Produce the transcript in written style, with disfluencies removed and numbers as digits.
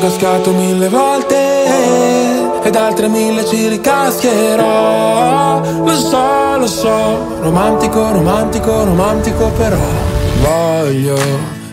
cascato 1000 volte ed altre 1000 ci ricascherò. Lo so, romantico, romantico, romantico però. Voglio